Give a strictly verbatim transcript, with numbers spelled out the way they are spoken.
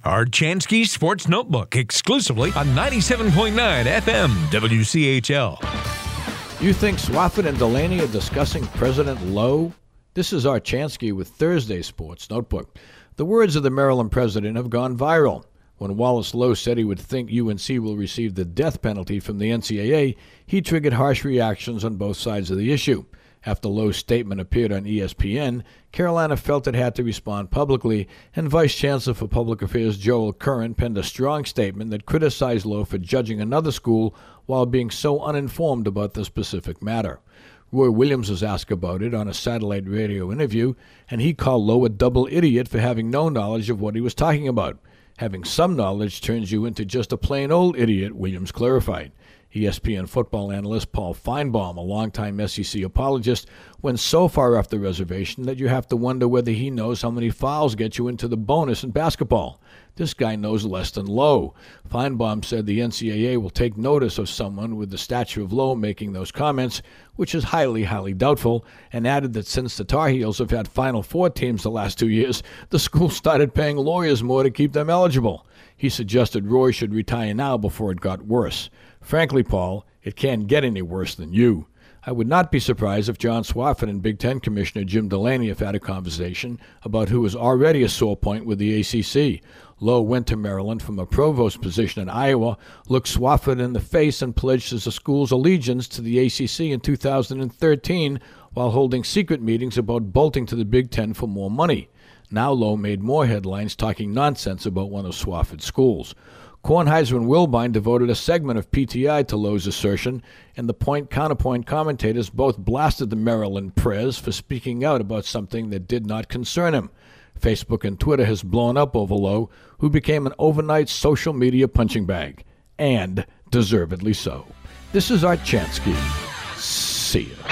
Art Chansky Sports Notebook, exclusively on ninety-seven point nine F M W C H L. You think Swafford and Delaney are discussing President Lowe? This is Art Chansky with Thursday Sports Notebook. The words of the Maryland president have gone viral. When Wallace Lowe said he would think U N C will receive the death penalty from the N C double A, he triggered harsh reactions on both sides of the issue. After Lowe's statement appeared on E S P N, Carolina felt it had to respond publicly, and Vice Chancellor for Public Affairs Joel Curran penned a strong statement that criticized Lowe for judging another school while being so uninformed about the specific matter. Roy Williams was asked about it on a satellite radio interview, and he called Lowe a double idiot for having no knowledge of what he was talking about. Having some knowledge turns you into just a plain old idiot, Williams clarified. E S P N football analyst Paul Feinbaum, a longtime S E C apologist, went so far off the reservation that you have to wonder whether he knows how many fouls get you into the bonus in basketball. This guy knows less than Lowe. Feinbaum said the N C double A will take notice of someone with the stature of Lowe making those comments, which is highly, highly doubtful, and added that since the Tar Heels have had Final Four teams the last two years, the school started paying lawyers more to keep them eligible. He suggested Roy should retire now before it got worse. Frankly, Paul, it can't get any worse than you. I would not be surprised if John Swafford and Big Ten Commissioner Jim Delaney have had a conversation about who is already a sore point with the A C C. Lowe went to Maryland from a provost position in Iowa, looked Swafford in the face, and pledged the school's allegiance to the A C C in two thousand thirteen while holding secret meetings about bolting to the Big Ten for more money. Now Lowe made more headlines talking nonsense about one of Swafford's schools. Kornheiser and Wilbine devoted a segment of P T I to Lowe's assertion, and the point-counterpoint commentators both blasted the Maryland Prez for speaking out about something that did not concern him. Facebook and Twitter has blown up over Lowe, who became an overnight social media punching bag, and deservedly so. This is Art Chansky. See ya.